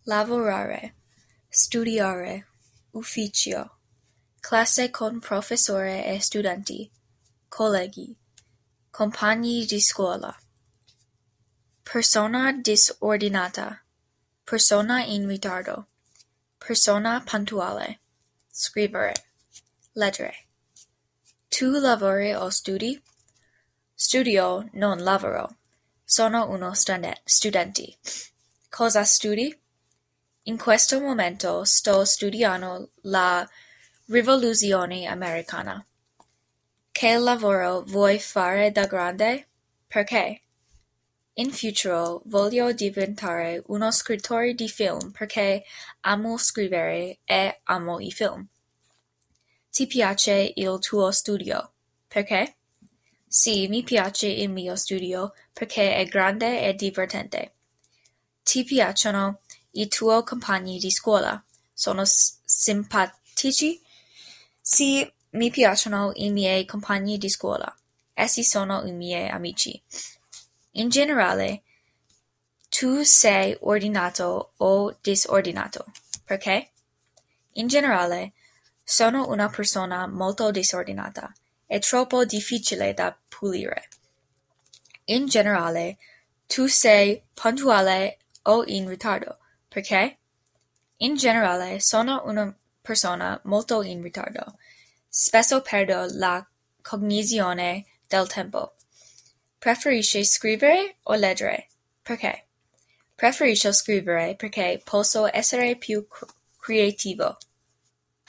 lavorare, studiare, ufficio, classe con professore e studenti, colleghi, compagni di scuola, persona disordinata, persona in ritardo, persona puntuale, scrivere, leggere. Tu lavori o studi? Studio, non lavoro. Sono uno studente. Cosa studi? In questo momento sto studiando la rivoluzione americana. Che lavoro vuoi fare da grande? Perché? In futuro voglio diventare uno scrittore di film perché amo scrivere e amo i film. Ti piace il tuo studio? Perché? Sì, mi piace il mio studio perché è grande e divertente. Ti piacciono i tuoi compagni di scuola? Sono simpatici? Sì, mi piacciono i miei compagni di scuola. Essi sono i miei amici. In generale, tu sei ordinato o disordinato? Perché? In generale, sono una persona molto disordinata. È troppo difficile da pulire. In generale, tu sei puntuale o in ritardo. Perché? In generale, sono una persona molto in ritardo. Spesso perdo la cognizione del tempo. Preferisci scrivere o leggere? Perché? Preferisco scrivere perché posso essere più creativo.